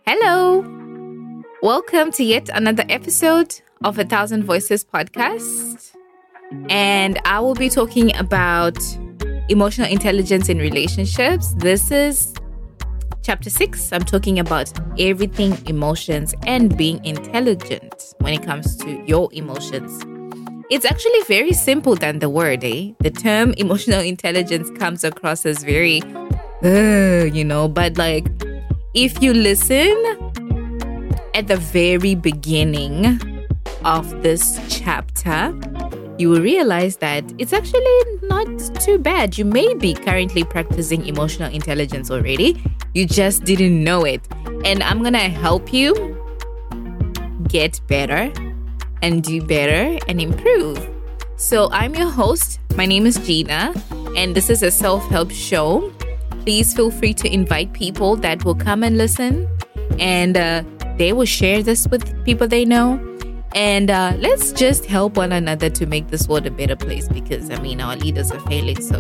Hello! Welcome to yet another episode of 1,000 Voices podcast. And I will be talking about emotional intelligence in relationships. This is chapter 6. I'm talking about everything emotions and being intelligent when it comes to your emotions. It's actually very simple than the word, eh? The term emotional intelligence comes across as very, but like, if you listen at the very beginning of this chapter, you will realize that it's actually not too bad. You may be currently practicing emotional intelligence already. You just didn't know it. And I'm going to help you get better and do better and improve. So I'm your host. My name is Gina, and this is a self-help show. Please feel free to invite people that will come and listen, and they will share this with people they know. And let's just help one another to make this world a better place, because our leaders are failing. So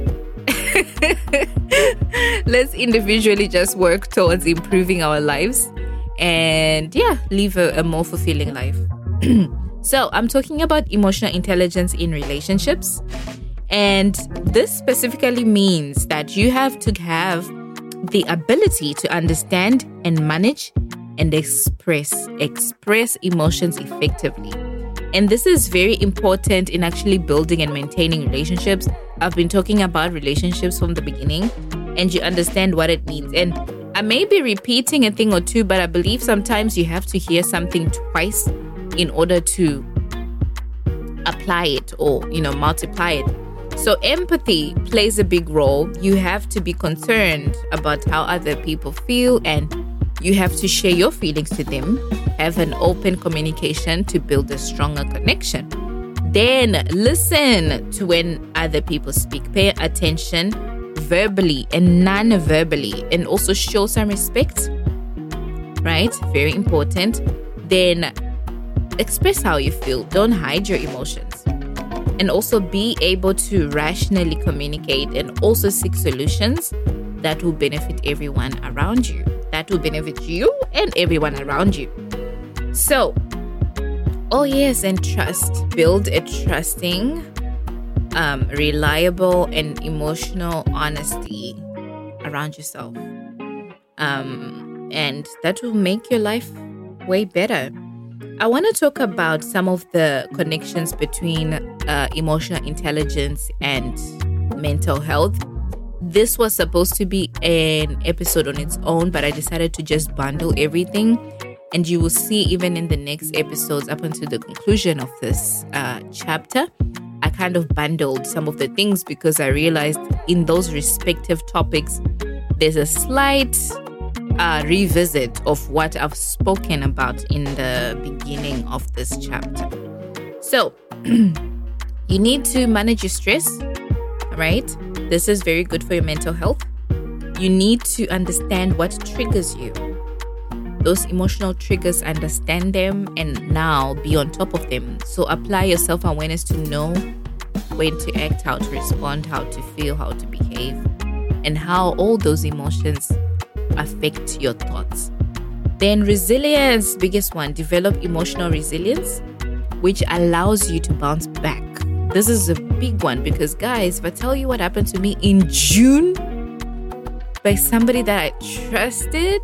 let's individually just work towards improving our lives and live a more fulfilling life. So I'm talking about emotional intelligence in relationships. And this specifically means that you have to have the ability to understand and manage and express emotions effectively. And this is very important in actually building and maintaining relationships. I've been talking about relationships from the beginning, and you understand what it means. And I may be repeating a thing or two, but I believe sometimes you have to hear something twice in order to apply it or, multiply it. So empathy plays a big role. You have to be concerned about how other people feel, and you have to share your feelings to them. Have an open communication to build a stronger connection. Then listen to when other people speak. Pay attention verbally and non-verbally, and also show some respect. Right? Very important. Then express how you feel. Don't hide your emotions. And also be able to rationally communicate and also seek solutions that will benefit everyone around you. That will benefit you and everyone around you. So, and trust. Build a trusting, reliable, and emotional honesty around yourself. And that will make your life way better. I want to talk about some of the connections between emotional intelligence and mental health. This was supposed to be an episode on its own, but I decided to just bundle everything. And you will see even in the next episodes up until the conclusion of this chapter, I kind of bundled some of the things because I realized in those respective topics, there's a slight revisit of what I've spoken about in the beginning of this chapter. So, you need to manage your stress, right? This is very good for your mental health. You need to understand what triggers you. Those emotional triggers, understand them, and now be on top of them. So apply your self-awareness to know when to act, how to respond, how to feel, how to behave, and how all those emotions affect your thoughts. Then resilience, biggest one, develop emotional resilience, which allows you to bounce back. This is a big one because, guys, if I tell you what happened to me in June by somebody that I trusted,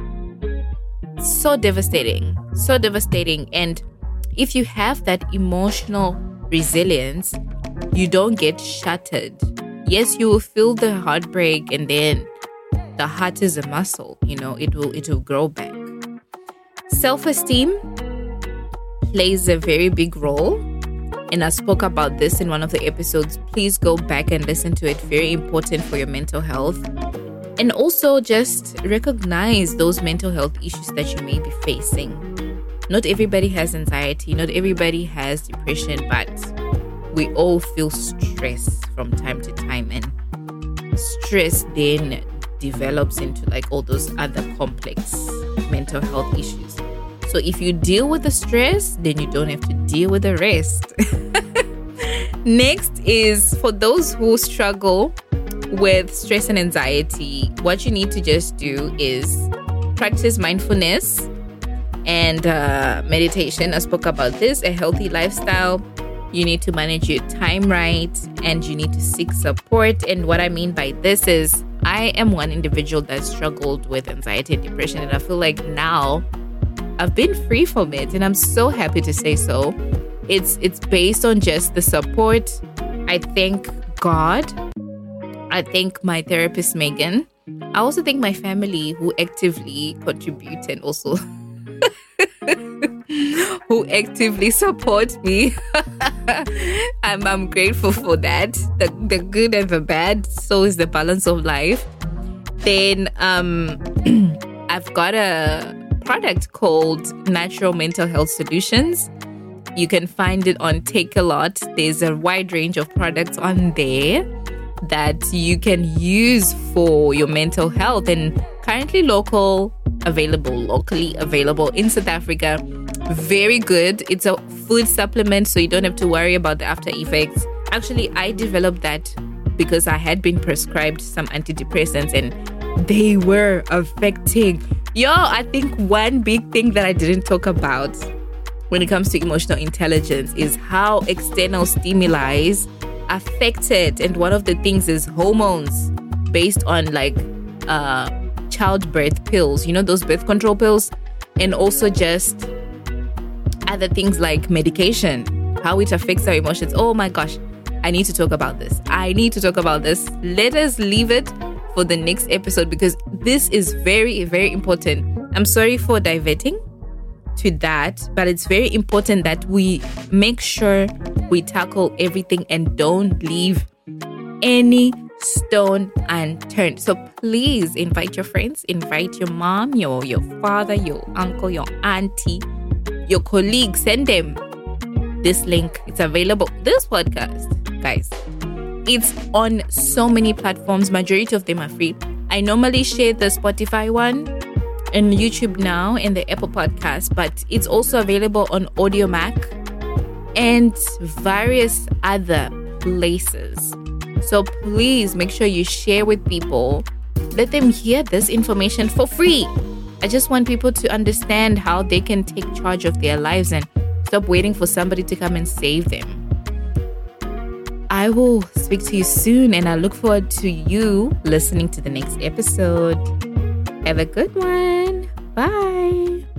so devastating. And if you have that emotional resilience, you don't get shattered. Yes, you will feel the heartbreak, and then the heart is a muscle, it will grow back. Self-esteem plays a very big role, and I spoke about this in one of the episodes. Please go back and listen to it. Very important for your mental health. And also just recognize those mental health issues that you may be facing. Not everybody has anxiety, not everybody has depression, but we all feel stress from time to time, and stress then develops into like all those other complex mental health issues. So if you deal with the stress, then you don't have to deal with the rest. Next is for those who struggle with stress and anxiety, what you need to just do is practice mindfulness and meditation. I spoke about this. A healthy lifestyle. You need to manage your time right, and you need to seek support. And what I mean by this is, I am one individual that struggled with anxiety and depression, and I feel like now I've been free from it, and I'm so happy to say so. It's based on just the support. I thank God. I thank my therapist, Megan. I also thank my family who actively contribute and also who actively support me. I'm grateful for that. The good and the bad. So is the balance of life. Then I've got a product called Natural Mental Health Solutions. You can find it on Take a Lot. There's a wide range of products on there that you can use for your mental health, and currently locally available in South Africa. Very good. It's a food supplement, so you don't have to worry about the after effects. Actually, I developed that because I had been prescribed some antidepressants and they were affecting. I think one big thing that I didn't talk about when it comes to emotional intelligence is how external stimuli affect it. And one of the things is hormones based on childbirth pills, those birth control pills, and also just other things like medication, how it affects our emotions. Oh my gosh, I need to talk about this. Let us leave it for the next episode because this is very, very important. I'm sorry for diverting to that, but it's very important that we make sure we tackle everything and don't leave any stone unturned. So please invite your friends, invite your mom, your father, your uncle, your auntie, your colleagues. Send them this link. It's available. This podcast, guys, it's on so many platforms. Majority of them are free. I normally share the Spotify one and YouTube now and the Apple Podcast, but it's also available on AudioMac and various other places. So please make sure you share with people. Let them hear this information for free. I just want people to understand how they can take charge of their lives and stop waiting for somebody to come and save them. I will speak to you soon, and I look forward to you listening to the next episode. Have a good one. Bye.